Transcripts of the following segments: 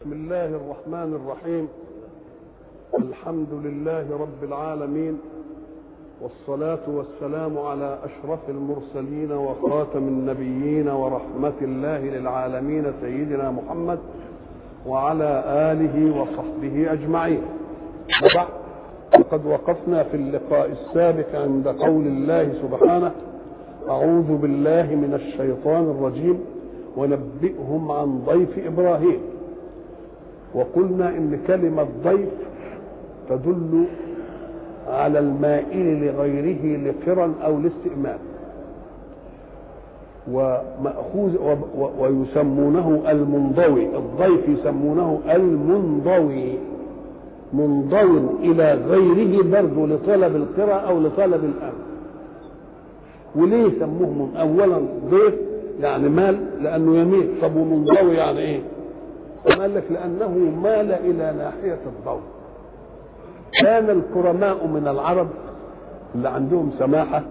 بسم الله الرحمن الرحيم. الحمد لله رب العالمين، والصلاة والسلام على أشرف المرسلين وخاتم النبيين ورحمة الله للعالمين سيدنا محمد وعلى آله وصحبه أجمعين. وبعد، فقد وقفنا في اللقاء السابق عند قول الله سبحانه: أعوذ بالله من الشيطان الرجيم ونبئهم عن ضيف إبراهيم. وقلنا إن كلمة ضيف تدل على المائل لغيره لقرا أو لاستئمان، ومأخوذ ويسمونه المنضوي. الضيف يسمونه المنضوي، منضو إلى غيره برضه لطلب القرا أو لطلب الأمن. وليه سموه أولا ضيف؟ يعني مال، لأنه يميل. طب ومنضوي يعني إيه؟ قال لك لأنه مال إلى ناحية الضوء. كان الكرماء من العرب اللي عندهم سماحة،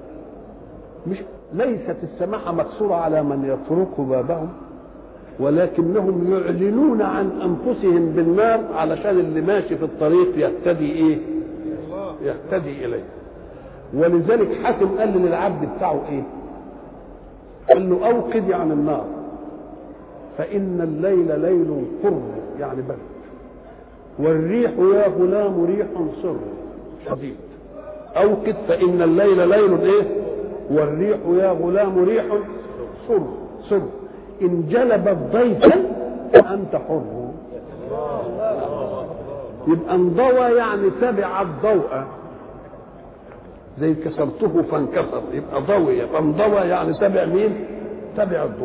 ليست السماحة مقصورة على من يطرق بابهم، ولكنهم يعلنون عن أنفسهم بالنار علشان اللي ماشي في الطريق يهتدي إيه؟ يهتدي إليه. ولذلك حاتم قال للعبد بتاعه إيه؟ قال له: أوقد عن النار فإن الليل ليل قر، يعني برد، والريح يا غلام ريح صر شديد. أوقد فإن الليل ليل إيه؟ والريح يا غلام ريح صر. إن جلبت ضيفا فأنت حر. يبقى انضوى يعني تبع الضوء، زي كسرته فانكسر، يبقى ضوية. فانضوى يعني تبع مين؟ تبع الضوء.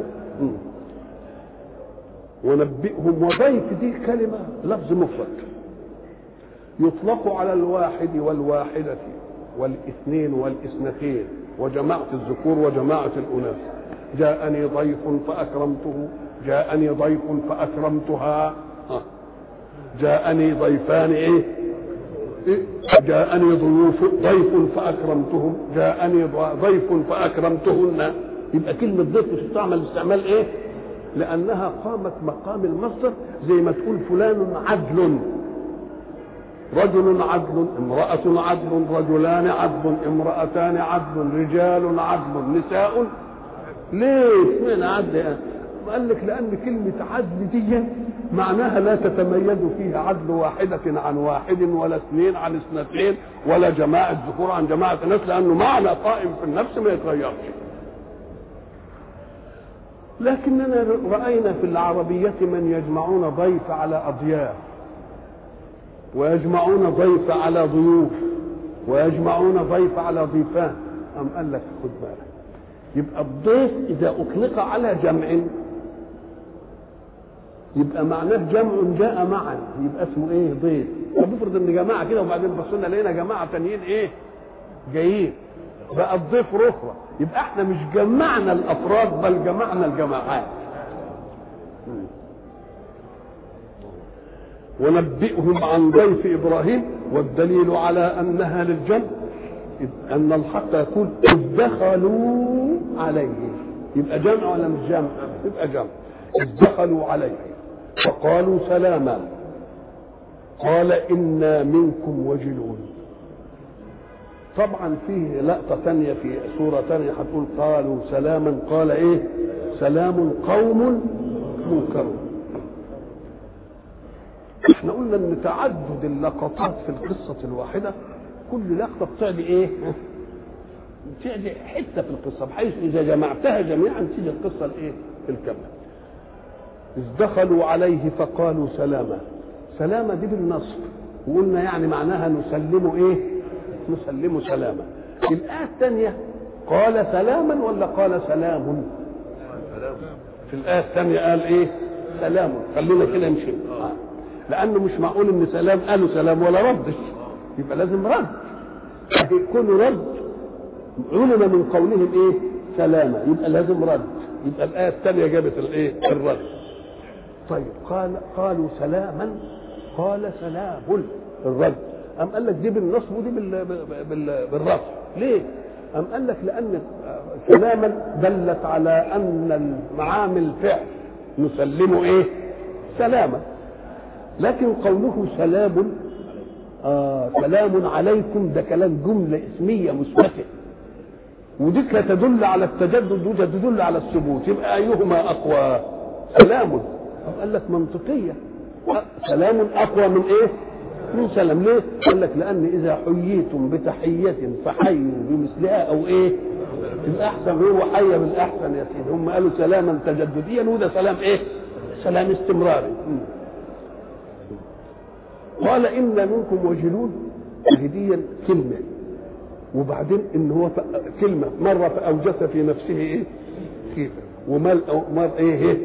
ونبئهم. وضيف دي كلمة لفظ مفرد يطلق على الواحد والواحدة والاثنين والاثنتين وجماعة الذكور وجماعة الأناث. جاءني ضيف فأكرمته، جاءني ضيف فأكرمتها، جاءني ضيفان إيه؟ جاءني ضيف فأكرمتهم، جاءني ضيف فأكرمتهن. يبقى كلمة ضيف تستعمل استعمال إيه؟ لأنها قامت مقام المصدر، زي ما تقول فلان عدل، رجل عدل، امرأة عدل، رجلان عدل، امرأتان عدل، رجال عدل، نساء. ليه من عدل؟ قال لك لأن كلمة عدل دي معناها لا تتميز فيها عدل واحدة عن واحد، ولا اثنين عن اثنتين، ولا جماعة ذكور عن جماعة ناس، لأنه معنى قائم في النفس ما يتغيرش. لكننا رأينا في العربية من يجمعون ضيف على أضياف، ويجمعون ضيف على ضيوف، ويجمعون ضيف على ضيفان. أم قال لك خد بالك، يبقى الضيف إذا أطلق على جمع يبقى معناه جمع جاء معا، يبقى اسمه إيه؟ ضيف. طب افرض إن جماعة كده وبعدين بصينا لقينا جماعة تانيين إيه؟ جايين، بقى الضيف رخرة. يبقى احنا مش جمعنا الافراد بل جمعنا الجماعات. ونبئهم عن ضيف ابراهيم. والدليل على انها للجمع ان الحق يقول اذ دخلوا عليه. يبقى جمع ولا مش جمع؟ يبقى جمع. اذ دخلوا عليه فقالوا سلاما قال انا منكم وجلون. طبعا فيه لقطة تانية في سورة تانية هتقول قالوا سلاما، قال ايه؟ سلام قوم منكرون. احنا قلنا ان تعدد اللقطات في القصة الواحدة، كل لقطة بتعدي ايه؟ بتعدي حتة في القصة، بحيث اذا جمعتها جميعا تيجي القصة الايه؟ الكاملة. اذ دخلوا عليه فقالوا سلاما. سلاما دي بالنصب، وقلنا يعني معناها نسلم ايه؟ نسلم سلاما. الآية الثانية قال سلاما ولا قال سلام؟ في الآية الثانية قال إيه؟ سلام. خلينا كده نمشي، لأنه مش معقول إن سلام قالوا سلام ولا ردش، يبقى لازم رد. يكون رد علم من قولهم إيه؟ سلاما، يبقى لازم رد. يبقى الآية الثانية جابت الإيه؟ الرد. طيب قالوا سلاما قال سلام الرد. أم قال لك دي بالنصب ودي بالرفع. ليه؟ أم قال لك لأن سلاما دلت على أن المعامل فعل نسلمه إيه؟ سلاما. لكن قوله سلام سلام عليكم ده كلام جملة اسمية مثبتة، وديك تدل على التجدد وده تدل على الثبوت، يبقى أيهما أقوى؟ سلام. قال لك منطقية، سلام أقوى من إيه؟ من سلام. ليه؟ قال لك لأن إذا حييتم بتحية فحيوا بمثلها أو إيه؟ الأحسن. هو حي بالأحسن يا سيدي، هم قالوا سلاما تجدديا وده سلام إيه؟ سلام استمراري. قال إن منكم وجلون، هديا كلمة، وبعدين إن هو كلمة مرة فأوجس في نفسه إيه؟ كيف ومر إيه؟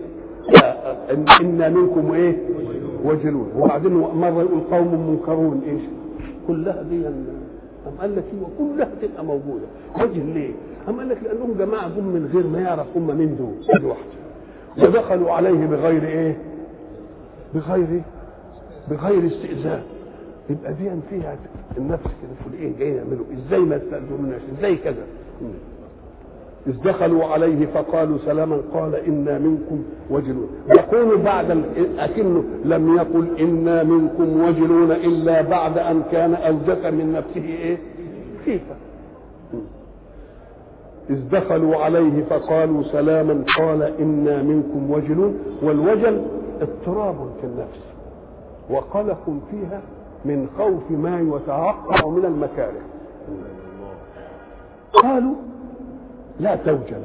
إن منكم إيه؟ وجلون، وبعدين مرة يقول قوم منكرون إيش؟ كلها دي أم قال لك وكلها تبقى موجودة. وجه ليه؟ أم قال لك لأنهم جماعة جم من غير ما يعرف هم من دول دي واحدة، ودخلوا عليه بغير إيه؟ بغير استئذان. يبقى دي فيها النفس كده في الايه جايين يعملوا ازاي ما يستأذنوناش ازاي كذا. إذ دخلوا عليه فقالوا سلاما قال إنا منكم وجلون. يقول بعد أكنه لم يقل إنا منكم وجلون إلا بعد أن كان أوجس من نفسه إيه؟ خيفة. إذ دخلوا عليه فقالوا سلاما قال إنا منكم وجلون. والوجل اضطراب في النفس وقلق فيها من خوف ما يتوقع من المكاره. قالوا لا توجل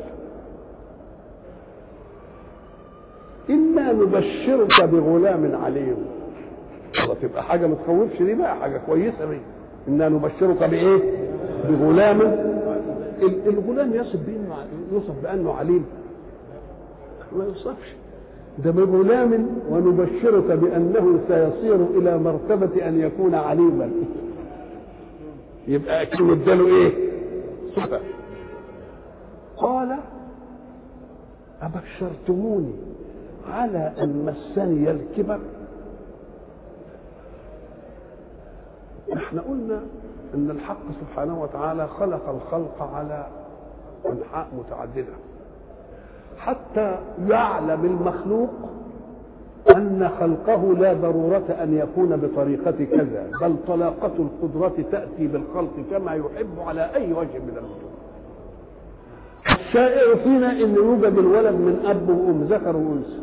إنا نبشرك بغلام عليم. تبقى حاجة ما تخوفش، دي بقى حاجة كويسة دي. إنا نبشرك بإيه؟ بغلام. الغلام يوصف بأنه عليم؟ ما يوصفش، ده بغلام ونبشرك بأنه سيصير إلى مرتبة أن يكون عليما. يبقى أكيد اداله إيه؟ صفة. قال أبشرتموني على أن مسني الكبر. احنا قلنا ان الحق سبحانه وتعالى خلق الخلق على أنحاء متعددة حتى يعلم المخلوق أن خلقه لا ضرورة أن يكون بطريقة كذا، بل طلاقة القدرة تأتي بالخلق كما يحب على أي وجه من الوجوه. الشائع فينا أن يوجد الولد من أب وأم ذكر وأنثى،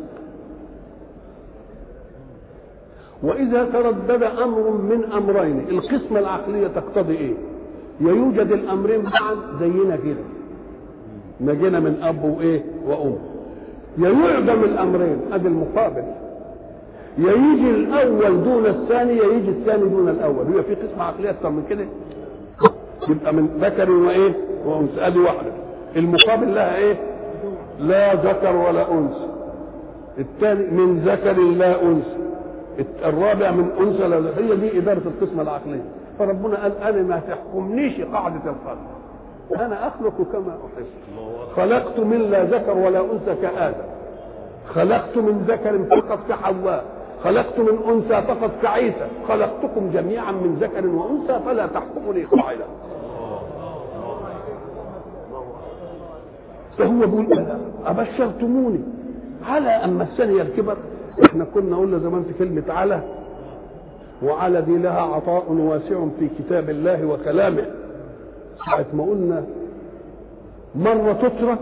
وإذا تردد أمر من أمرين القسمة العقلية تقتضي إيه؟ يوجد الأمرين معا زينا كده، نجينا من أب وإيه وأم، يعدم الأمرين أدي المقابل، يجي الأول دون الثاني، يجي الثاني دون الأول. هي في قسمة عقلية أكثر من كده؟ يبقى من ذكر وإيه وأنثى، أدي واحدة. المقابل لها إيه؟ لا ذكر ولا أنثى. الثاني من ذكر لا أنثى. الرابع من أنثى لا ذكر. هي دي إدارة القسمة العقلية. فربنا قال أنا ما تحكمنيش قاعدة الخلق، أنا أخلق كما أحب. خلقت من لا ذكر ولا أنثى كآدم، خلقت من ذكر فقط كحواء، خلقت من أنثى فقط كعيسى، خلقتكم جميعا من ذكر وأنثى فلا تحكمني قاعدة. فهو بيقول أبشرتموني على أن مسني الكبر. احنا كنا قلنا زمان في كلمة على، وعلى دي لها عطاء واسع في كتاب الله وكلامه. ساعة ما قلنا مرة تترك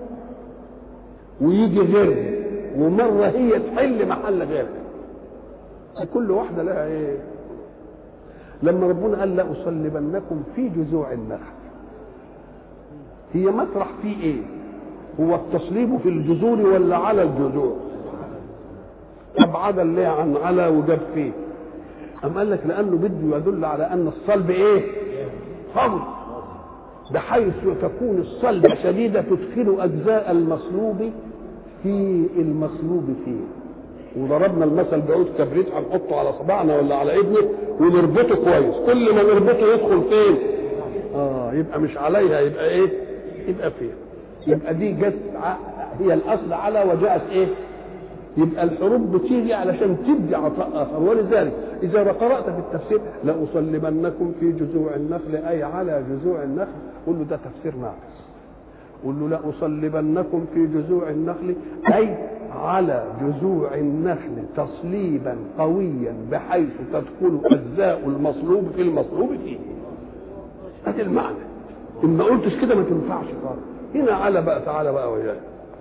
ويجي غيرها، ومرة هي تحل محل غيرها، كل واحدة لها ايه. لما ربنا قال لا أصلبنكم في جذوع النخل، هي مطرح فيه ايه؟ هو التصليب في الجذور ولا على الجذوع؟ طب عدل ليه عن على وجاب فيه؟ أم قال لك لأنه بده يدل على أن الصلب ايه؟ قوي، بحيث تكون الصلبة شديدة تدخل أجزاء المصلوب في المصلوب فيه. وضربنا المثل بعود كبريت هنحطه على صباعنا ولا على ابنه ونربطه كويس، كل ما نربطه يدخل فين؟ يبقى مش عليها، يبقى ايه؟ يبقى فيه. يبقى دي جت هي الأصل على وجاءت ايه؟ يبقى الحروب بتيجي علشان تدي عطاء آخر. ولذلك إذا قرأت في التفسير لأصلبنكم في جذوع النخل أي على جذوع النخل، قل له ده تفسير ناقص. قل له لا أصلبنكم في جذوع النخل، أي على جذوع النخل تصليبا قويا بحيث تدخل أجزاء المصلوب في المصلوب فيه. هذا المعنى. إن ما قلتش كده ما تنفعش خالص. هنا على بقى، تعالى بقى وياي.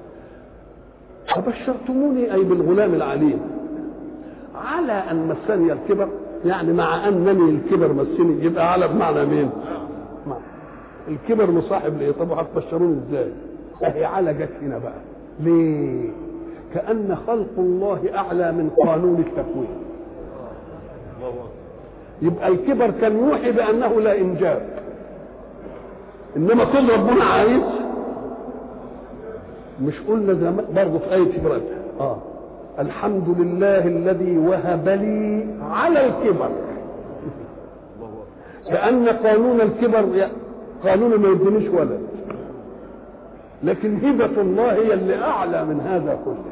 فبشرتموني أي بالغلام العليم على أن مسني الكبر، يعني مع أنني الكبر مسني، يبقى على بمعنى مين؟ الكبر مصاحب لإيه؟ طب هتبشروني إزاي؟ أهي على جت هنا بقى. ليه؟ كأن خلق الله أعلى من قانون التكوين. يبقى الكبر كان يوحي بأنه لا إنجاب، إنما كل ربنا عايز. مش قلنا زمان برضه في آية إبراهيم الحمد لله الذي وهب لي على الكبر، كأن قانون الكبر قانون ما يدينيش ولد، لكن هبة الله هي اللي أعلى من هذا كله.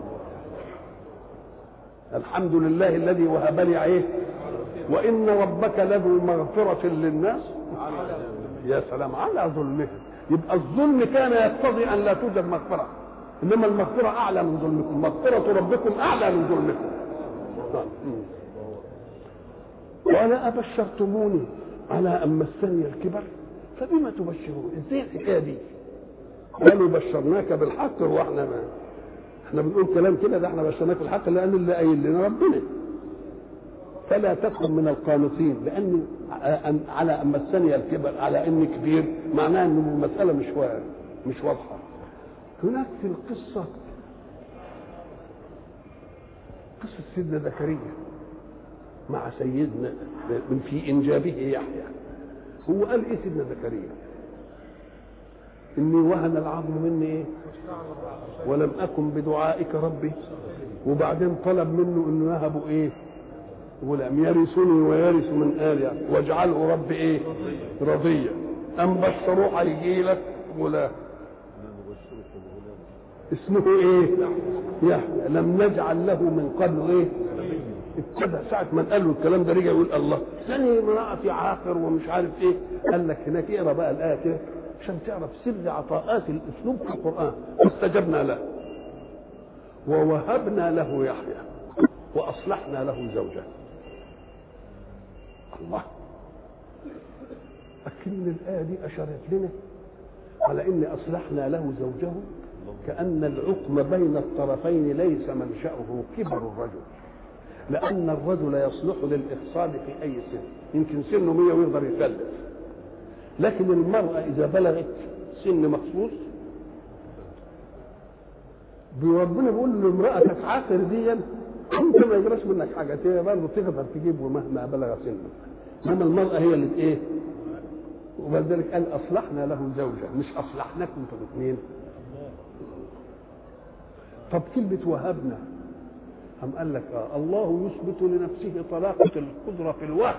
الحمد لله الذي وهب لي ايه؟ وإن ربك لذو مغفرة للناس يا سلام على ظلمهم. يبقى الظلم كان يقتضي أن لا توجد مغفرة، إنما المغفرة أعلى من ظلمكم، مغفرة ربكم أعلى من ظلمكم. قال أبشرتموني على أن مسني الكبر فبما تبشرون؟ ازاي الحكايه دي؟ قالوا بشرناك بالحق، واحنا احنا بنقول كلام كده، ده احنا بشرناك بالحق لان اللي قايل لنا ربنا. فلا تكن من القانطين، لان على ان مسني الكبر، على اني كبير، معناه ان المساله مش واضحه. هناك في القصه قصه سيدنا زكريا مع سيدنا من في انجابه يحيى. هو قال ايه سيدنا زكريا؟ اني وهن العظم مني ايه ولم اكن بدعائك ربي. وبعدين طلب منه انه يهبه ايه؟ غلام يرثني ويرث من آل واجعله ربي ايه؟ رضيا. ام بشروه هيجي لك غلام اسمه ايه؟ يحيى لم نجعل له من قبل ايه؟ ابتدى ساعة ما قال له الكلام ده رجع يقول الله ثاني امرأتي عاقر ومش عارف ايه. قال لك هناك اقرا بقى الآية كده عشان تعرف سر عطاءات الأسلوب في القرآن. فاستجبنا له ووهبنا له يحيى وأصلحنا له زوجه. الله، أكن الآية دي أشارت لنا على إن أصلحنا له زوجه، كأن العقم بين الطرفين ليس منشأه كبر الرجل، لأن الرجل يصلح للإخصاب في أي سن، يمكن سنه 100 ويقدر يخلف، لكن المرأة إذا بلغت سن مخصوص ربنا بيقول للمرأة تتعاقر دي أنت ما يجراش منك حاجة، هي برضه تقدر تجيبه مهما بلغ سنه، إنما المرأة هي اللي إيه؟ وبذلك قال أصلحنا له زوجة، مش أصلحناكم أنتم الاثنين. طب كلمة وهبنا أم قال لك الله يثبت لنفسه طلاقة القدرة في الوهب،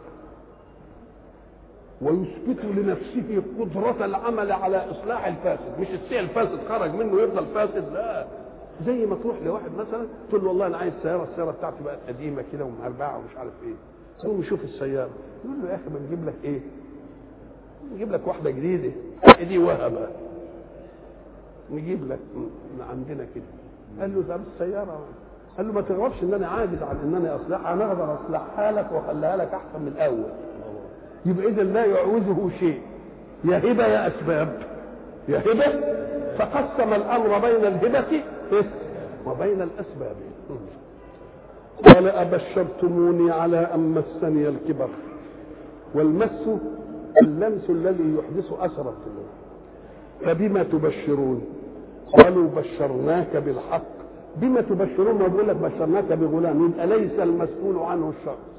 ويثبت لنفسه قدرة العمل على إصلاح الفاسد، مش الشيء الفاسد خرج منه يفضل فاسد، لا. زي ما تروح لواحد مثلا تقول له والله أنا عايز السيارة بتاعتي بقت قديمة كده ومهربعة ومش عارف إيه، يقوم يشوف السيارة يقول له يا أخي ما نجيب لك إيه؟ نجيب لك واحدة جديدة، دي وهبة، نجيب لك من عندنا كده. قال له طب السيارة، قال له ما تغربش ان انا عاجز عن ان انا اصلحها، انا اقدر اصلحها لك واخليها لك احسن من الاول. يبقى اذا لا يعوزه شيء، يا هبه يا اسباب، يا هبه. فقسم الامر بين الهبه وبين الاسباب. قال ابشرتموني على ان مسني الكبر، والمس اللمس الذي يحدث اثرا في الله. فبما تبشرون؟ قالوا بشرناك بالحق. بما تبشرون؟ ما بقول لك بشرناك بغلام، يبقى ليس المسؤول عنه الشخص،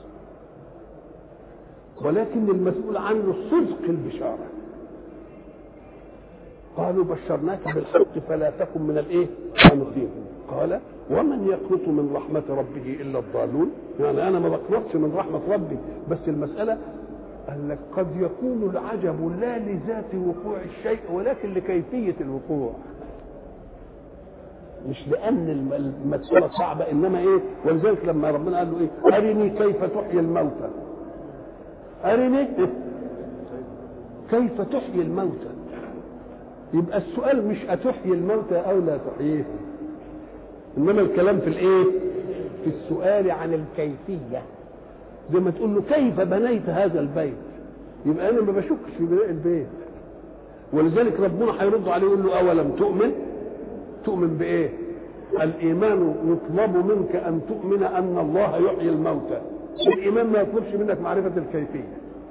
ولكن المسؤول عنه صدق البشاره. قالوا بشرناك بالحق فلا تكن من الايه؟ قانطين. قال ومن يقنط من رحمه ربه الا الضالون؟ يعني انا ما بقنطش من رحمه ربي، بس المساله قال لك قد يكون العجب لا لذات وقوع الشيء ولكن لكيفيه الوقوع، مش لان المساله صعبه، انما ايه؟ ولذلك لما ربنا قال له ايه؟ ارني كيف تحيي الموتى، ارني كيف تحيي الموتى. يبقى السؤال مش أتحيي الموتى أو لا تحييه، إنما الكلام في الإيه؟ في السؤال عن الكيفية. زي ما تقول له كيف بنيت هذا البيت، يبقى أنا ما بشكش في بناء البيت. ولذلك ربنا هيرد عليه يقول له أولم تؤمن؟ تؤمن بإيه؟ الإيمان يطلب منك أن تؤمن أن الله يحيي الموتى. الإيمان ما يطلبش منك معرفة الكيفية.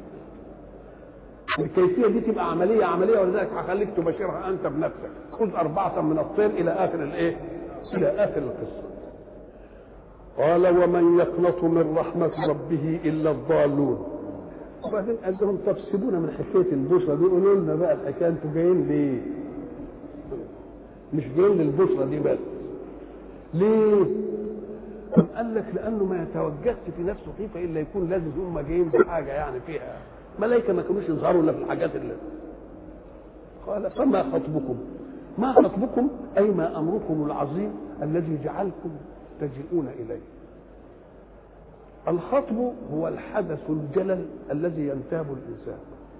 الكيفية دي تبقى عملية، ولذلك هخليك تباشرها أنت بنفسك. خذ 4 من الطير إلى آخر الإيه؟ إلى آخر القصة. قال ومن يقنط من رحمة ربه إلا الضالون. وبعدين قال لهم طب سيبونا من حكاية البشرى دي، قولوا لنا بقى الحكاية أنتوا جايين ليه؟ مش جايين للبشرى دي بس. ليه؟ قال لك لأنه ما يتوجهش في نفسه خيفة إلا يكون لازم هم جايين بحاجة يعني فيها ملائكة ما كانوش يظهروا إلا في الحاجات اللي قال فما خطبكم؟ ما خطبكم أي ما أمركم العظيم الذي جعلكم تجيئون إليه. الخطب هو الحدث الجلل الذي ينتاب الإنسان،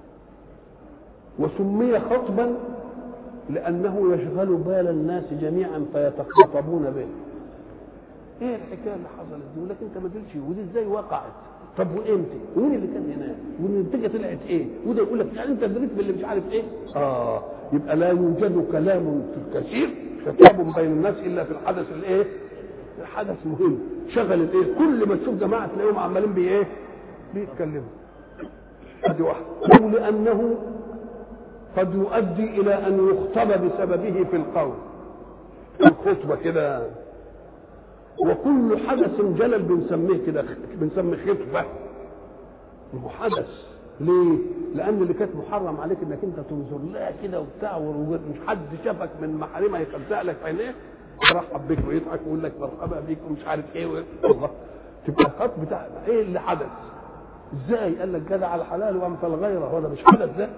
وسمي خطبا لأنه يشغل بال الناس جميعا فيتخاطبون به. ايه الحكايه اللي حصلت دي؟ يقول لك انت ما تقولش ودي ازاي وقعت؟ طب وامتى؟ ومين اللي كان هناك؟ والنتيجه طلعت ايه؟ وده يقول لك يعني انت دريت باللي مش عارف ايه؟ يبقى لا يوجد كلام كثير شتاب بين الناس الا في الحدث الايه؟ الحدث مهم شغل الايه؟ كل ما تشوف جماعه تلاقيهم عمالين بايه؟ بيتكلموا. ادي واحده. او لانه قد يؤدي الى ان يخطب بسببه في القول. الخطبه كده. وكل حدث جلل بنسميه كده، بنسميه خطبه. هو حدث. ليه؟ لان اللي كانت محرم عليك انك انت تنظر لها كده وبتاع، ومش حد شافك من محارمها يخزق لك في عينيه يرحب بك ويضحك ويقول لك مرحبا بيك ومش عارف ايه الله. تبقى الخطب بتاع ايه اللي حدث؟ ازاي؟ قال لك جدع على الحلال وامثل غيره، هو ده مش حدث ده؟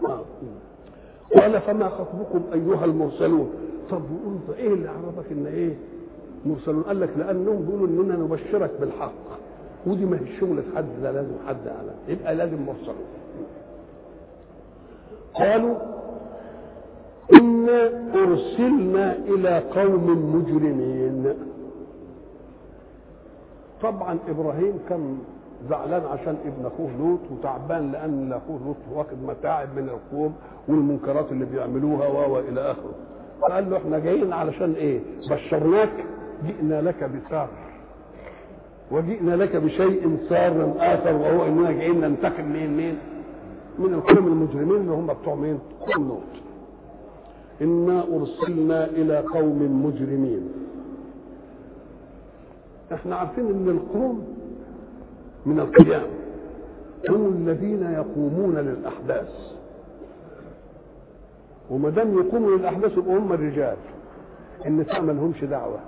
قال فما خطبكم ايها المرسلون. طب وانت ايه اللي عرفك ان ايه مرسلون؟ قال لك لانهم بيقولوا اننا نبشرك بالحق، ودي ما هي شغله حد، ده لازم حد على يبقى لازم مرسلون. قالوا إنا أرسلنا إلى قوم مجرمين. طبعا إبراهيم كان زعلان عشان ابن أخوه لوط، وتعبان لأن أخوه لوط واخد متاعب من القوم والمنكرات اللي بيعملوها وإلى آخره. فقال له احنا جايين علشان ايه؟ بشرناك، جئنا لك بسار وجئنا لك بشيء سار آخر، وهو إننا جايين ننتقم من القوم المجرمين اللي هم بتوع مين؟ قوم لوط. إنا أرسلنا إلى قوم مجرمين. احنا عارفين ان القوم من القيام هم الذين يقومون للأحداث، وما دام يقوموا للأحداث يبقوا هم الرجال، النساء ما لهمش دعوة.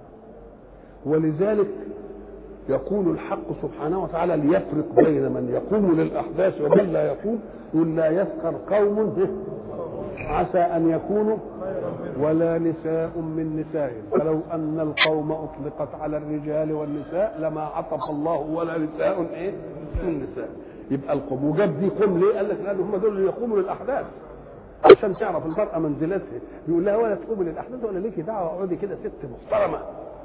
ولذلك يقول الحق سبحانه وتعالى ليفرق بين من يقوم للأحداث ومن لا يقوم، يقول لا يسخر قوم عسى أن يكونوا ولا نساء من نساء، فلو أن القوم أطلقت على الرجال والنساء لما عطف الله ولا نساء إيه من نساء. يبقى القوم وجاب دي قوم ليه؟ قال لك لأن هم دول اللي يقوموا للأحداث عشان تعرف المرأة منزلتها. يقول لها ولا تقومي للأحداث ولا ليكي دعوة، اقعدي كده ست محترمة.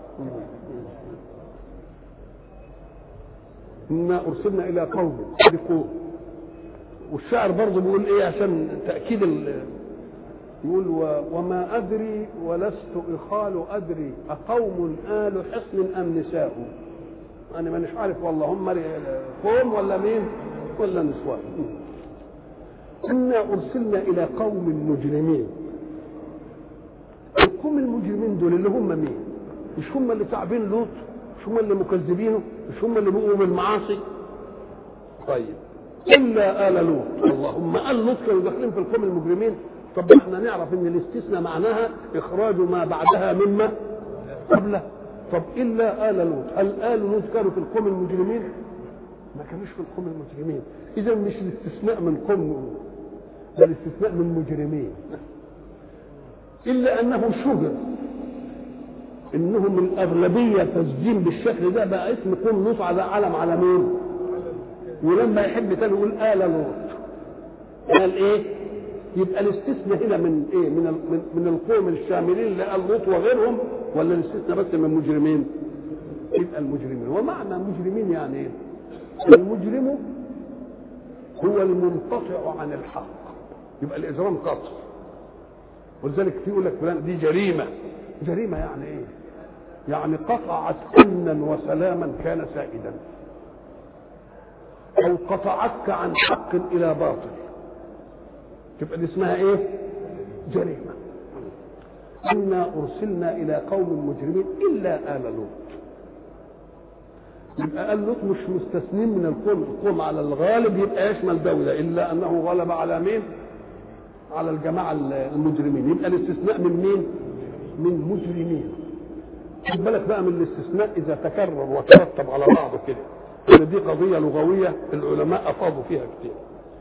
إنا أرسلنا إلى قوم يقول. والشاعر برضه بيقول إيه عشان تأكيد يقول وما أدري ولست إخال أدري أقوم آل حصن أم نساء. أنا مانيش عارف والله هم قوم ولا مين ولا نسوان. إنا أرسلنا إلى قوم مجرمين. القوم المجرمين دول اللي هم مين؟ مش هم اللي تعبين لوط؟ مش هم اللي مكذبينه؟ مش هم اللي بقوا بالمعاصي؟ طيب إلا آل لوط. اللهم آل لوط كانوا داخلين في القوم المجرمين. طب احنا نعرف ان الاستثناء معناها اخراج ما بعدها مما قبله. طب الا آل لوط، هل آل لوط كانوا في القوم المجرمين؟ ما كانوش في القوم المجرمين. اذا مش الاستثناء من قوم، ده الاستثناء من مجرمين. الا انه شهر انهم الاغلبيه تسجيل بالشكل ده، بقى اسم قوم لوط على علم على مين؟ ولما يحب تاني يقول آل لوط، قال ايه؟ يبقى الاستثناء هنا من ايه؟ من القوم الشاملين اللي قال لوط وغيرهم، ولا الاستثناء بس من مجرمين؟ يبقى المجرمين. ومعنى مجرمين يعني ايه؟ المجرم هو المنقطع عن الحق، يبقى الاجرام قطع. ولذلك في يقول لك فلان دي جريمه. جريمه يعني ايه؟ يعني قطعت امنا وسلاما كان سائدا، او قطعتك عن حق الى باطل، تبقى دي اسمها ايه؟ جريمه. انا ارسلنا الى قوم مجرمين الا ال لوط. يبقى ال لوط مش مستثنين من القوم على الغالب، يبقى يشمل دوله، الا انه غلب على مين؟ على الجماعه المجرمين. يبقى الاستثناء من مين؟ من مجرمين. خد بالك بقى من الاستثناء اذا تكرر وترتب على بعضه كده، ان دي قضيه لغويه العلماء افاضوا فيها كتير.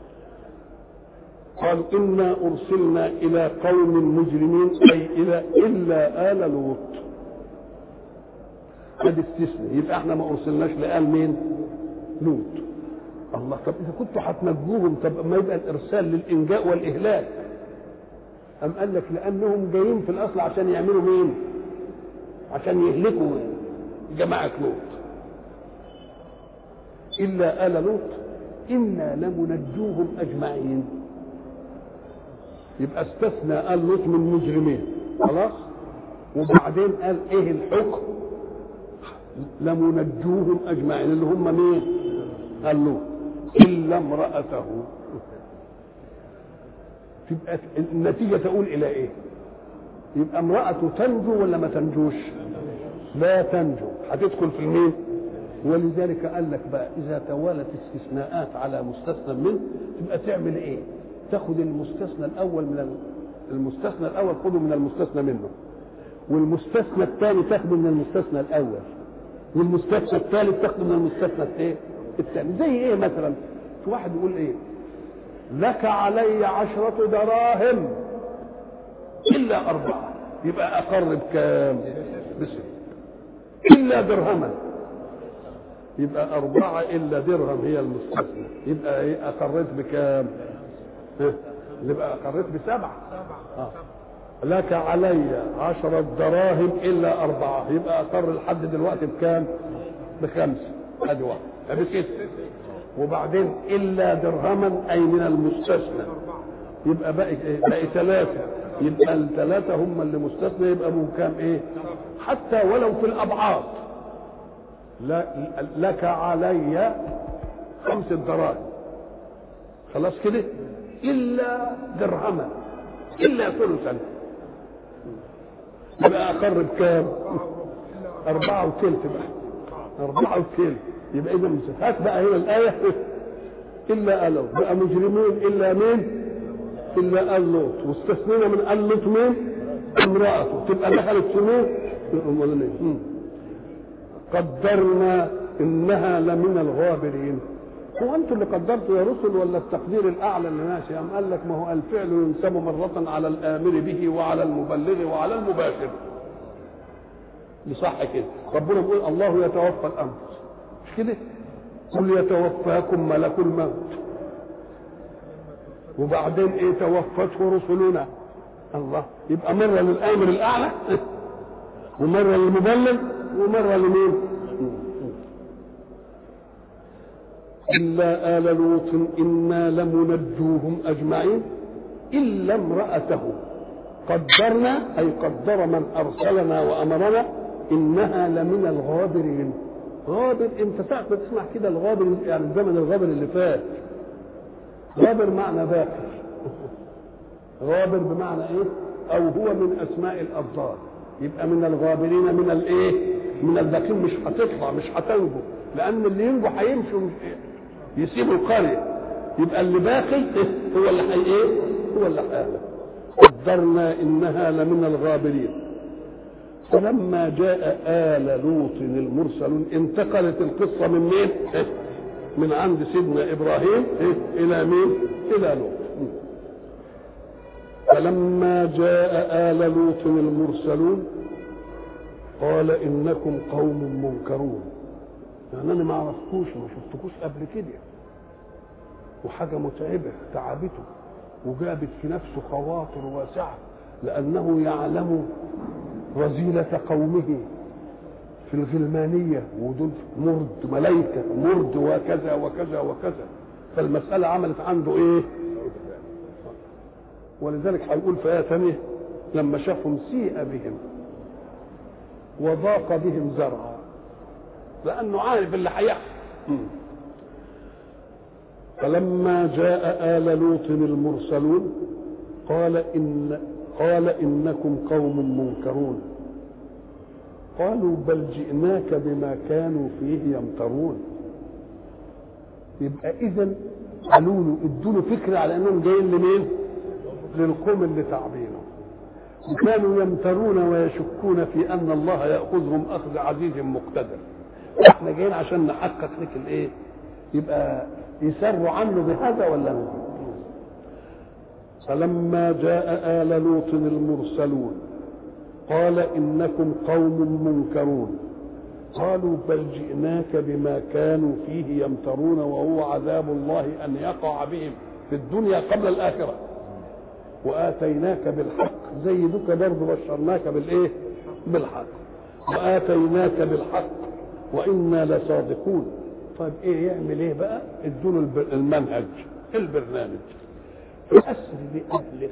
قالوا انا ارسلنا الى قوم مجرمين، اي الى الا ال لوط. ادي استثناء. يبقى احنا ما ارسلناش لآل مين؟ لوط. الله، طب اذا كنتوا هتنجوهم طب ما يبقى الارسال للانجاء والاهلاك؟ ام قال لك لانهم جايين في الاصل عشان يعملوا مين؟ عشان يهلكوا جماعه لوط. الا آل لوط انا لمنجوهم اجمعين. يبقى استثنى آل لوط من مجرمين خلاص، وبعدين قال ايه الحكم؟ لمنجوهم اجمعين، اللي هم مين؟ آل لوط الا امرأته. تبقى النتيجه تقول الى ايه؟ يبقى امرأته تنجو ولا ما تنجوش؟ لا تنجو، هتدخل في المين؟ ولذلك قال لك بقى اذا توالت استثناءات على مستثنى منه تبقى تعمل ايه؟ تاخد المستثنى الاول من المستثنى الاول، خده من المستثنى منه، والمستثنى الثاني تاخده من المستثنى الاول، والمستثنى الثالث تاخده من المستثنى الايه؟ الثاني. زي ايه مثلا؟ في واحد يقول ايه؟ لك علي 10 دراهم الا 4، يبقى اقر بكام؟ بسم. الا درهما، يبقى 4 الا درهم هي المستثنى، يبقى ايه؟ اقريت بكام؟ يبقى اقريت ب7. لك علي 10 دراهم الا 4، يبقى اقر لحد دلوقتي بكام؟ ب5. ادي واحد ب6. وبعدين الا درهما اي من المستثنى، يبقى باقي 3. يبقى ال3 هم اللي مستثنى، يبقى بكام ايه؟ حتى ولو في الابعاد. لك علي 5 دراهم خلاص كده، الا درهما الا ثلثا، يبقى اقر بكام؟ 4 وثلث بقى، 4 وثلث. يبقى اذا هات بقى هنا الايه الا آل لوط، بقى مجرمين الا مين؟ الا آل لوط، واستثنينا من آل لوط مين؟ امرأته، تبقى دخلت في مين؟ قدرنا انها لمن الغابرين. هو انتوا اللي قدرتوا يا رسل ولا التقدير الاعلى اللي ماشي؟ قام قال لك ما هو الفعل ينسب مرة على الامر به وعلى المبلغ وعلى المباشر. صح كده؟ ربنا بيقول الله يتوفى الانفس، مش كده؟ قل يتوفاكم ملك الموت، وبعدين ايه؟ توفته رسلنا. الله، يبقى مرة للامر الاعلى ومرة للمبلغ ومرة لمين؟ إلا آل لوط إنا لمنجوهم أجمعين إلا امرأته قدرنا، أي قدر من أرسلنا وأمرنا، إنها لمن الغابرين. غابر، أنت ساعة ما تسمع كده الغابر يعني زمن الغابر اللي فات. غابر معنى باقي، غابر بمعنى إيه؟ أو هو من أسماء الأبطال، يبقى من الغابرين، من الإيه؟ من الباقين. مش هتطلع، مش هتنجو، لأن اللي ينجو هيمشوا يسيبوا القرية، يبقى اللي باقي هو اللي ايه؟ هو اللي هيهلك. قدرنا انها لمن الغابرين. فلما جاء آل لوط المرسلون، انتقلت القصة من مين؟ من عند سيدنا ابراهيم الى مين؟ الى لوط. فلما جاء آل لوط المرسلون قال انكم قوم منكرون، يعني انا ما اعرفكوش، ما شفتكوش قبل كده، وحاجه متعبه تعبته، وجابت في نفسه خواطر واسعة، لأنه يعلم رذيلة قومه في الغلمانية، ودول مرد ملائكة مرد وكذا وكذا وكذا، فالمسألة عملت عنده ايه؟ ولذلك هيقول في آية ثانية لما شافهم سيء بهم وضاق بهم ذرعا، لأنه عارف اللي هيحصل. فلما جاء آل لوط المرسلون قال إنكم قوم منكرون، قالوا بل جئناك بما كانوا فيه يمترون. يبقى إذن قالوا له ادوا له فكرة على أنهم جايين لمين؟ للقوم اللي تعبينه، وكانوا يمترون ويشكون في أن الله يأخذهم أخذ عزيز مقتدر. احنا جايين عشان نحقق لك الايه؟ يبقى يسروا عنه بهذا ولا لا؟ فلما جاء آل لوط المرسلون قال إنكم قوم منكرون، قالوا بل جئناك بما كانوا فيه يمترون، وهو عذاب الله أن يقع بهم في الدنيا قبل الآخرة، وآتيناك بالحق زي دوك برضه بشرناك بالإيه؟ بالحق، وآتيناك بالحق وإنا لصادقون. طيب إيه يعمل إيه بقى؟ ادوا المنهج البرنامج. فأسر بأهلك،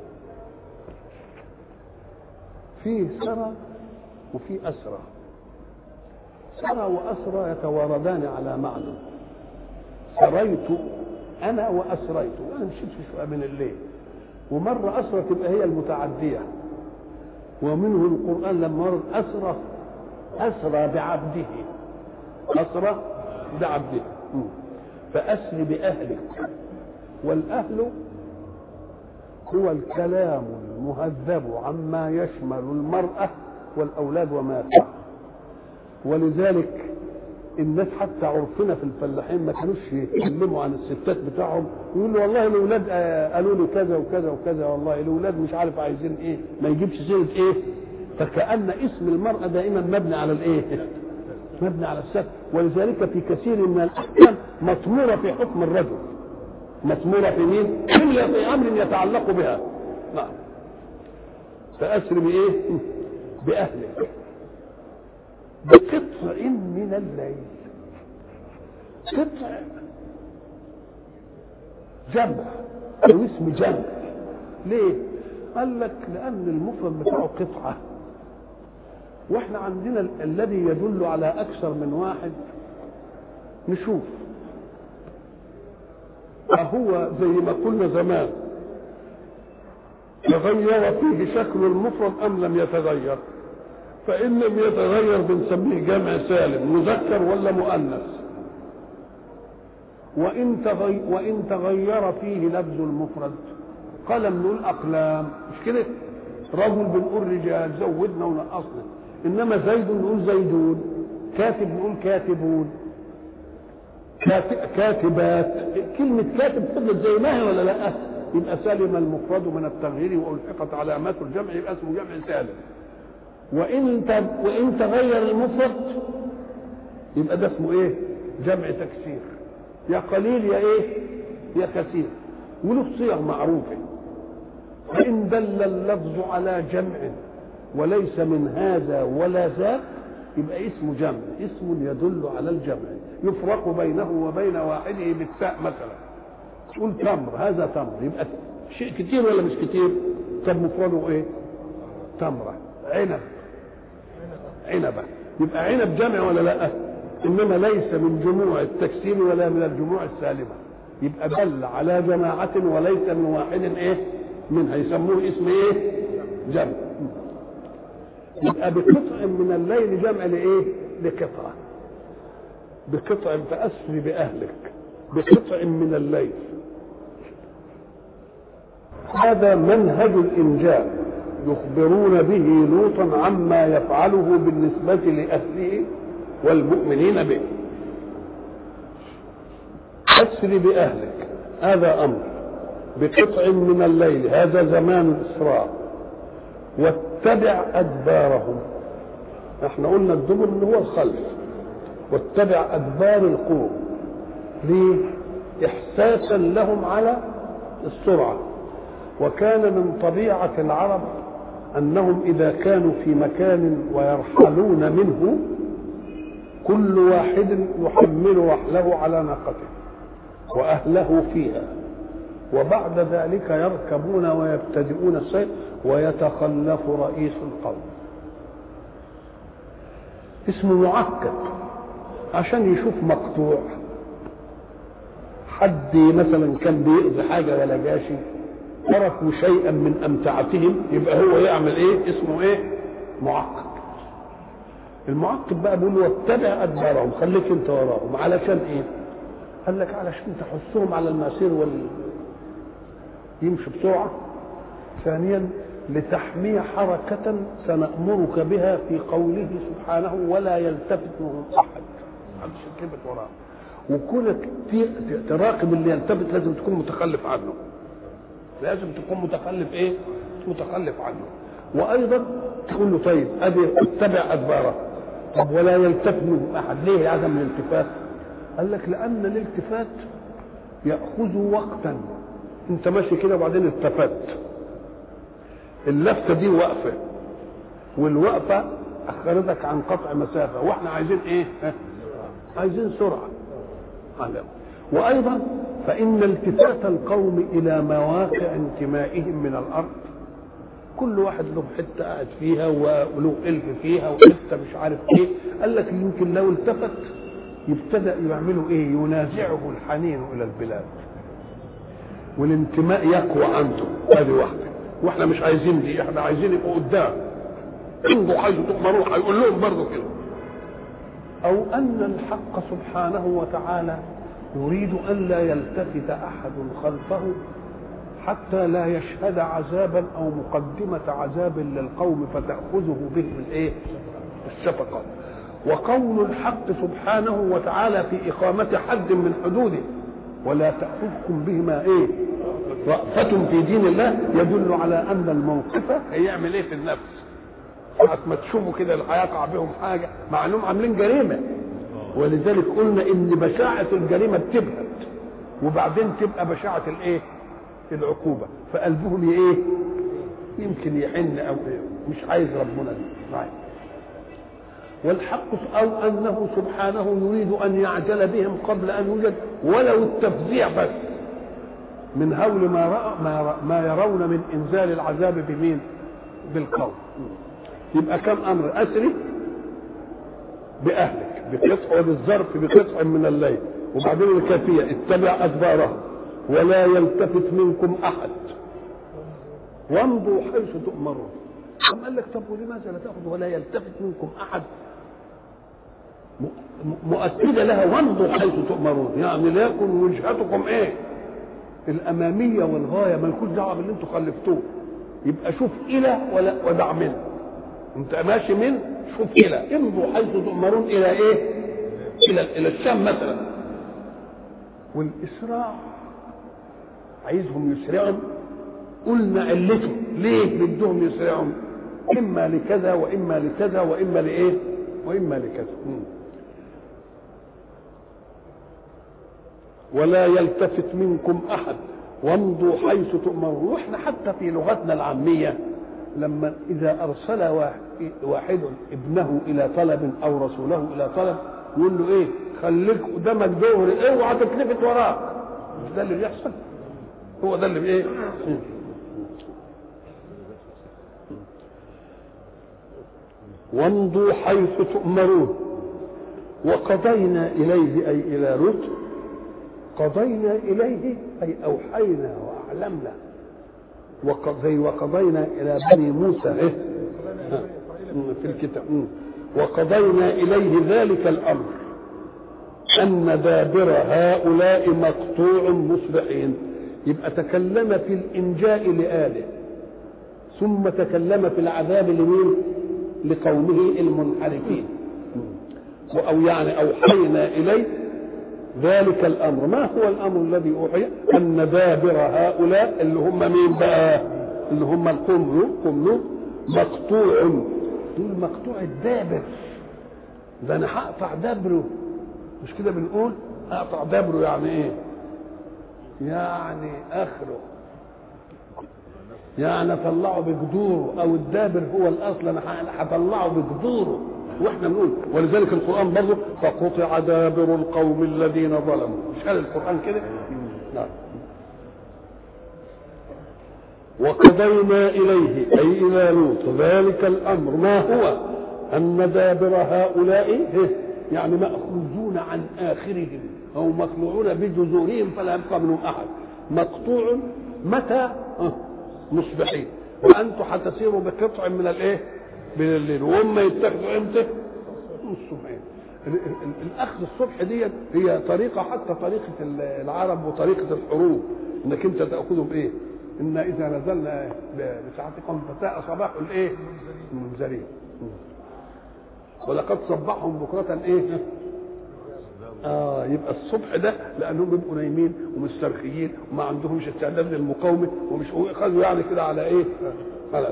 في سرى وفي أسرى. سرى وأسرى يتواردان على معنى. سريت أنا وأسريت، أنا مشيت في شوية من الليل، ومرة أسرى تبقى هي المتعدية، ومنه القرآن لما ورد أسرى بعبده، أسرى بعبده. فأسر بأهلك، والأهل هو الكلام المهذب عما يشمل المرأة والأولاد وما يتبعها. ولذلك الناس حتى عرفنا في الفلاحين ما كانوش يتكلموا عن الستات بتاعهم، يقولوا والله الاولاد قالوا لي كذا وكذا وكذا، والله الاولاد مش عارف عايزين ايه، ما يجيبش سيره ايه. فكأن اسم المرأة دائما مبني على الايه؟ مبني على الستر. ولذلك في كثير من الاحكام مطمورة في حكم الرجل، مطمورة في مين؟ إلا في امر يتعلق بها. نعم. فأسر بإيه؟ بأهلك بقطع من الليل. قطع جمع أو اسم جمع. ليه؟ قال لك لأن المفرد بتاعه قطعة، واحنا عندنا الذي يدل على أكثر من واحد. نشوف أهو زي ما قلنا زمان تغير فيه شكل المفرد أم لم يتغير؟ فإن لم يتغير بنسميه جمع سالم مذكر ولا مؤنث. وإن تغير فيه لفظ المفرد، قلم نقول أقلام، مش كده؟ رجل بنقول رجال، زودنا ونقصنا. إنما زيد نقول زيدون، كاتب نقول كاتبون، كاتبات. كلمة كاتب فضلت زي ما هي ولا لا؟ يبقى سالم المفرد من التغيير والحقت علامات الجمع، يبقى اسمه جمع سالم. وإن تغير المفرد يبقى ده اسمه ايه؟ جمع تكسير، يا قليل يا ايه؟ يا كثير، وله صيغ معروفة. فإن دل اللفظ على جمع وليس من هذا ولا ذاك يبقى اسمه جمع، اسم يدل على الجمع، يفرق بينه وبين واحده بالتاء مثلا. تقول تمر، هذا تمر، يبقى شيء كتير ولا مش كتير؟ طب مفرده ايه؟ تمرة. عنب، عنبة، يبقى عنب جمع ولا لا؟ انما ليس من جموع التكسير ولا من الجموع السالمة، يبقى دل على جماعة وليس من واحد ايه منها، يسموه اسم ايه؟ جمع. يبقى بقطع من الليل جمع لايه؟ لقطعة. بقطع فأسر بأهلك بقطع من الليل. هذا منهج الإنجاء، يخبرون به لوطا عما يفعله بالنسبة لأهله والمؤمنين به. أسر بأهلك هذا أمر، بقطع من الليل هذا زمان الإسراء، واتبع أدبارهم. احنا قلنا الدبر اللي هو الخلف، واتبع أدبار القوم. ليه؟ إحساسا لهم على السرعة. وكان من طبيعة العرب أنهم إذا كانوا في مكان ويرحلون منه كل واحد يحمل رحله على ناقته وأهله فيها، وبعد ذلك يركبون ويبتدئون السير ويتخلف رئيس القوم اسمه معقد عشان يشوف مقطوع حد مثلا كان بيقضي حاجة ولا جاشي تركوا شيئا من أمتعتهم، يبقى هو يعمل ايه؟ اسمه ايه؟ معقد. المعقد بقى بيقول له واتبع أدبارهم، خليك انت وراهم. علشان ايه؟ قال لك علشان تحثهم على المسير يمشي بسرعة. ثانيا لتحمي حركة سنأمرك بها في قوله سبحانه ولا يلتفت منهم أحد، محدش يلتفت وراه. وكونك تراقب اللي يلتفت لازم تكون متخلف عنه، لازم تكون متخلف ايه؟ متخلف عنه. وايضا تقول له طيب ادي اتبع ادباره، طب ولا يلتفت منهم احد، ليه عدم الالتفات؟ قال لك لان الالتفات ياخذ وقتا، انت ماشي كده وبعدين التفت، اللفته دي وقفه، والوقفه اخرتك عن قطع مسافه، واحنا عايزين ايه؟ عايزين سرعه. وايضا فان التفات القوم الى مواقع انتمائهم من الارض، كل واحد له حته قاعد فيها وله الف فيها وحته مش عارف ايه، قال لك يمكن لو التفت يبتدأ يعملوا ايه؟ ينازعه الحنين الى البلاد والانتماء يقوى عنده. هذه واحده، واحنا مش عايزين دي، احنا عايزين يبقوا قدام، امضوا حيث تؤمرون، هيقول لهم برضه كده. او ان الحق سبحانه وتعالى يريد ان لا يلتفت احد خلفه حتى لا يشهد عذابا او مقدمه عذاب للقوم فتاخذه بهم الايه؟ الشفقه. وقول الحق سبحانه وتعالى في اقامه حد من حدوده ولا تاخذكم بهما ايه؟ رأفة في دين الله، يدل على ان الموقف هيعمل ايه في النفس ساعة ما تشوفوا كده هيقع بهم حاجه مع انهم عاملين جريمه. ولذلك قلنا ان بشاعه الجريمه بتبهت وبعدين تبقى بشاعه الايه؟ العقوبه، فقلبهم ايه؟ يمكن يحن او إيه؟ مش عايز ربنا دي. والحق او انه سبحانه يريد ان يعجل بهم قبل ان يوجد ولو التفزيع بس من هول ما يرون من انزال العذاب بمين؟ بالقوم. يبقى كم امر؟ اسري باهلك بقطع وبالظرف بقطع من الليل، وبعدين الكافيه اتبع ادبارهم ولا يلتفت منكم احد وامضوا حيث تؤمرون. قال لك طب ولماذا لا تاخذ ولا يلتفت منكم احد مؤكده لها وامضوا حيث تؤمرون، يعني لا يكن وجهتكم ايه؟ الاماميه والغايه، مالكوش دعوه باللي انتم خلفتوه. يبقى شوف الى ولا ودع منه، انت ماشي من شوف الى، امضوا حيث تؤمرون الى ايه؟ الى الشام مثلا. والاسراع عايزهم يسرعوا، قلنا علته ليه بدهم يسرعوا؟ اما لكذا واما لكذا واما لايه؟ واما لكذا. ولا يلتفت منكم احد وامضوا حيث تؤمرون. واحنا حتى في لغتنا العاميه لما اذا ارسل واحد ابنه الى طلب او رسوله الى طلب يقول له ايه؟ خليك قدامك دغري، اوعى تتلفت وراك. مش ده اللي بيحصل؟ هو ده اللي بايه؟ وامضوا حيث تؤمرون. وقضينا اليه اي الى رسل، قضينا اليه اي اوحينا واعلمنا. وقضينا الى بني موسى ايه؟ في الكتاب. وقضينا اليه ذلك الامر ان دابر هؤلاء مقطوع مصبحين. يبقى تكلم في الانجاء لآله ثم تكلم في العذاب لمين؟ لقومه المنحرفين. او يعني اوحينا اليه ذلك الامر. ما هو الامر الذي اوحي؟ ان دابر هؤلاء اللي هم مين بقى؟ اللي هم القوم مقطوع. دول مقطوع الدابر، ده انا هقطع دابره، مش كده بنقول؟ اقطع دابره يعني ايه؟ يعني اخره. يعني اطلعه بجذوره، او الدابر هو الاصل انا هطلعه بجذوره. واحنا بنقول ولذلك القران برضه فقطع دابر القوم الذين ظلموا، مش قال القران كده؟ نعم. وقضينا اليه اي الى لوط ذلك الامر ما هو ان دابر هؤلاء يعني ماخوذون عن اخرهم او مخلوعون بجذورهم فلا يبقى منهم احد، مقطوع متى؟ مصبحين، وانتم هتسيروا بقطع من الايه؟ من الليل، وهم يتخذوا امتى؟ الصبحين. الاخذ الصبح دي هي طريقه، حتى طريقه العرب وطريقه الحروب، انك انت تاخذه بايه؟ ان اذا نزلنا بساعتكم فساء صباح الايه؟ المنذرين. ولقد صبحهم بكره ايه؟ يبقى الصبح ده لانهم بيبقوا نايمين ومسترخيين وما عندهمش استعداد للمقاومه، ومش خذوا يعني كده على ايه؟ على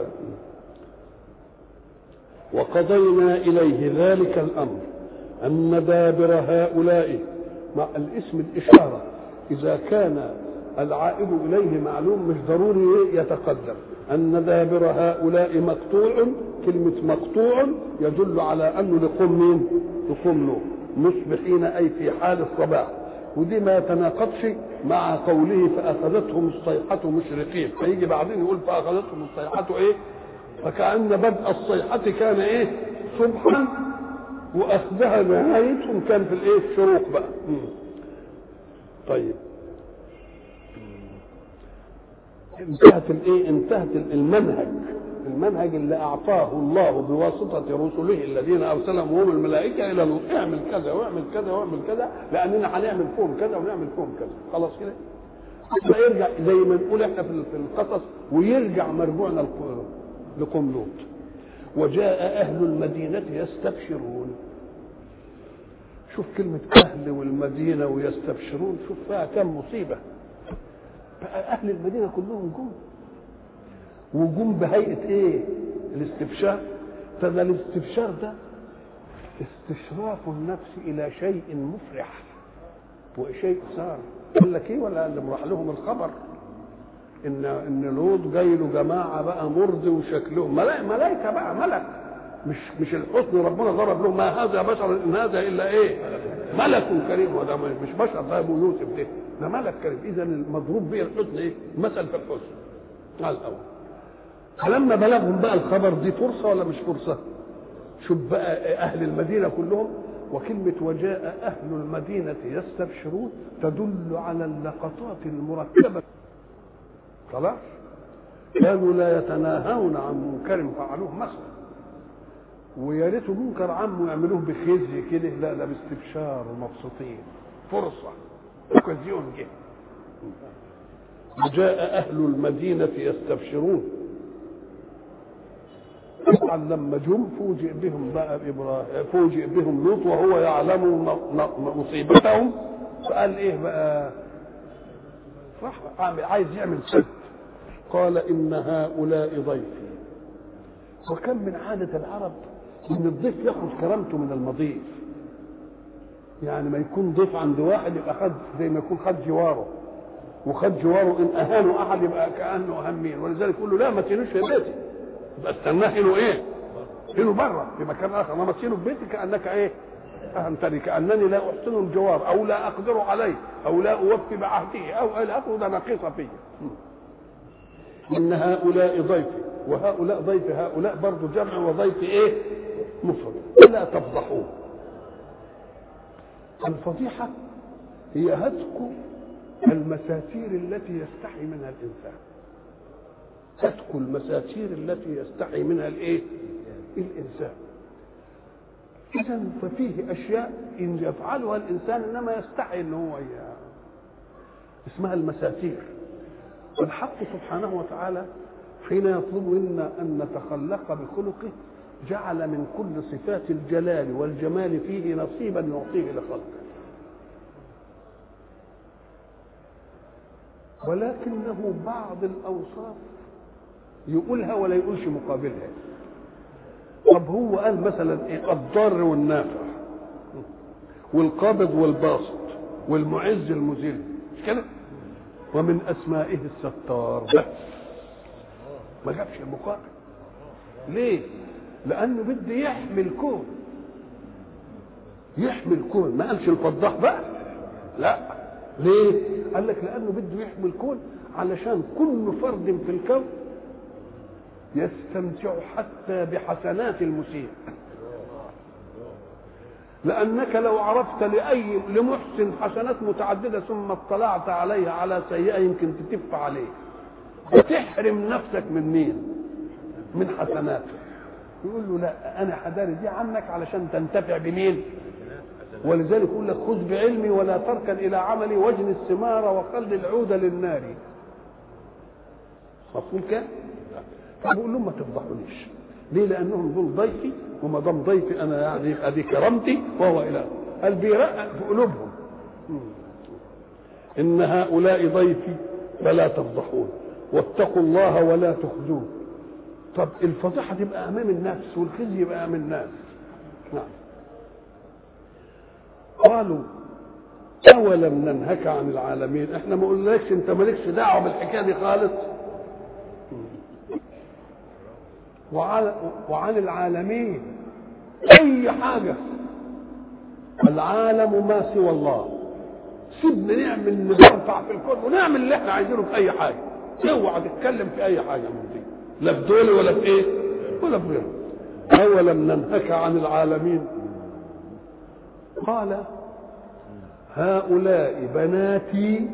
وقضينا اليه ذلك الامر ان دابر هؤلاء مع الاسم الاشاره اذا كان العائد اليه معلوم مش ضروري يتقدم. ان دابر هؤلاء مقطوع، كلمه مقطوع يدل على انه لقوم مين؟ لقوم نوح، مصبحين اي في حال الصباح، ودي ما يتناقضش مع قوله فاخذتهم الصيحه مشرقين، فيجي بعدين يقول فاخذتهم الصيحه ايه؟ فكأن بدء الصيحه كان ايه؟ صبحا، واخذها نهايتهم كان في الايه؟ الشروق بقى. طيب انتهت الايه؟ انتهت المنهج اللي اعطاه الله بواسطه رسله الذين ارسلهم هم الملائكه الى لوط، اعمل كذا واعمل كذا واعمل كذا لاننا هنعمل فيهم كذا ونعمل فيهم كذا، خلاص كده. فيرجع زي ما نقول احنا في القصص، ويرجع مرجوعنا لقوم لوط. وجاء اهل المدينه يستبشرون. شوف كلمه اهل والمدينه ويستبشرون، شوف فيها كم مصيبه. بقى اهل المدينه كلهم جم، وجم بهيئه ايه؟ الاستبشار. فده الاستبشار ده استشراف النفس الى شيء مفرح وشيء صار. قال لك ايه؟ ولا اللي راح لهم الخبر ان لوط جاي له جماعه بقى مرضي وشكلهم ملائكه بقى، ملك، مش الحسن ربنا ضرب لهم ما هذا بشر ان هذا الا ايه؟ ملك كريم. وده مش بشر، ده ابو يوسف ده ملك كريم. اذا المضروب به الحسن ايه؟ مثل في الحسن على الاول. فلما بلغهم بقى الخبر، دي فرصه ولا مش فرصه؟ شوف بقى اهل المدينه كلهم. وكلمه وجاء اهل المدينه يستبشرون تدل على اللقطات المركبه. خلاص، كانوا لا يتناهون عن منكر فعلوه مثلا، ويا ريته منكر عمه يعملوه بخزي كده، لا ده باستبشار ومبسوطين، فرصه اوكازيون جه. وجاء اهل المدينه يستبشرون. طبعا لما جم فوجئ بهم بقى فوجئ بهم لوط وهو يعلم مصيبتهم، فقال ايه بقى؟ راح عايز يعمل سد. قال ان هؤلاء ضيفي. وكم من عاده العرب ان الضيف ياخذ كرامته من المضيف، يعني ما يكون ضيف عند واحد يبقى خد زي ما يكون خد جواره، وخد جواره ان اهانه احد يبقى كانه اهمين. ولذلك يقول له لا ما تهينوش في بيتي، يبقى استناه هنا ايه؟ هنا بره في مكان اخر. ما تهينه في بيتي كانك ايه؟ اهمتني، كانني لا احسن الجوار او لا اقدر عليه او لا اوفي بعهده او الى اخره. ده ناقصه فيه. ان هؤلاء ضيفي، وهؤلاء ضيف، هؤلاء برضه جمع وضيف ايه؟ مفرد. لا تفضحوه. الفضيحه هي هتك المساتير التي يستحي منها الانسان. هتك المساتير التي يستحي منها الايه؟ الانسان. اذا ففيه اشياء ان يفعلها الانسان انما يستحي ان هو اسمها المساتير. والحق سبحانه وتعالى حين يطلب منا ان نتخلق بخلقه جعل من كل صفات الجلال والجمال فيه نصيبا يعطيه لخلقه، ولكنه بعض الاوصاف يقولها ولا يقولش مقابلها. طب هو قال مثلا ايه؟ الضار والنافع والقابض والباسط والمعز المذل، مش كده؟ ومن اسمائه الستار بس. ما جابش المقابل. ليه؟ لانه بده يحمي الكون، يحمي الكون، ما قالش الفضاح بقى، لا. ليه؟ قال لك لانه بده يحمي الكون علشان كل فرد في الكون يستمتع حتى بحسنات المسيء. لأنك لو عرفت لمحسن حسنات متعددة ثم اطلعت عليها على سيئة يمكن تتف عليه، وتحرم نفسك من مين؟ من حسناته. يقول له لا، أنا حداري دي عنك علشان تنتفع بمين؟ ولذلك يقول لك خذ بعلمي ولا تركن إلى عملي واجن الثمار وخل العود للنار. مفهوم كده؟ فبقول لهم ما تفضحونيش. ليه؟ لانهم دول ضيفي، وما دام ضيفي انا يعني يبقى دي كرامتي وهو اله. قال بيرقق في قلوبهم. ان هؤلاء ضيفي فلا تفضحون واتقوا الله ولا تخزون. طب الفضيحه تبقى امام النفس والخزي يبقى امام الناس. نعم. قالوا اولم ننهك عن العالمين، احنا ما قلناكش انت مالكش دعوه بالحكايه دي خالص. وعن العالمين اي حاجه، العالم ما سوى الله. سيبنا نعمل اللي بينفع في الكون ونعمل اللي احنا عايزينه في اي حاجه. اوعى تتكلم في اي حاجه من دي، لا في دول ولا في ايه ولا في غيره. اولم ننهك عن العالمين قال هؤلاء بناتي،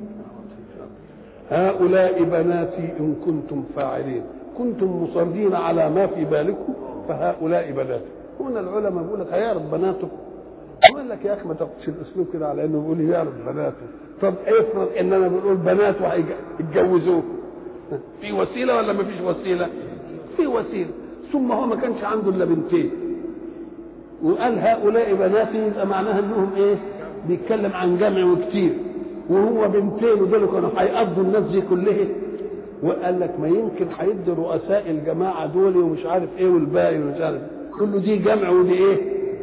هؤلاء بناتي ان كنتم فاعلين، كنتم مصرين على ما في بالكم فهؤلاء بناتي. هنا العلماء بيقول لك هيعرف بناته، يقول لك يا اخي ما تاخدش الاسلوب كده على انه بيقول يعرف بناته. طب افرض ان انا بقول بنات وهيتجوزوه، في وسيله ولا ما فيش وسيله؟ في وسيله. ثم هو ما كانش عنده الا بنتين وقال هؤلاء بناتي، يبقى معناها انهم ايه؟ بيتكلم عن جمع وكتير، وهو بنتين ودول كانوا هيقضوا الناس دي كلها. وقال لك ما يمكن هيدي رؤساء الجماعه دول ومش عارف ايه والباقي ومش عارف كله دي جمع ودي ايه؟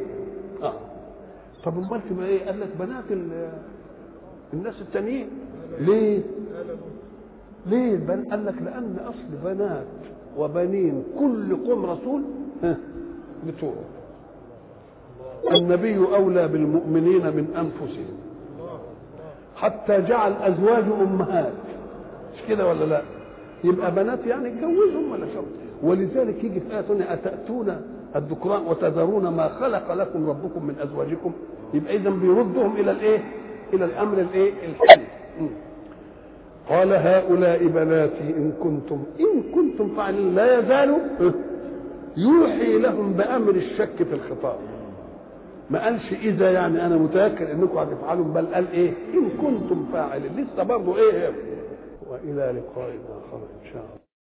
طب امال تبقى ايه؟ قال لك بنات الناس التانيين. ليه؟ ليه؟ قال لك لان اصل بنات وبنين كل قوم رسول بتوعه. النبي اولى بالمؤمنين من انفسهم، حتى جعل ازواج امهات، مش كده ولا لا؟ يبقى بنات يعني اتجوزهم ولا شرط. ولذلك يجي في آية ثانية أتأتون الذكران وتذرون ما خلق لكم ربكم من أزواجكم. يبقى إذا بيردهم إلى الإيه؟ إلى الأمر الإيه؟ الحلي. قال هؤلاء بناتي إن كنتم فاعلين. لا يزالوا يوحي لهم بأمر الشك في الخطاب. ما قالش إذا يعني أنا متأكد إنكم هتفعلوا، بل قال إيه؟ إن كنتم فاعلين. لسه برضه إيه؟ وإلى لقاء آخر إن شاء الله.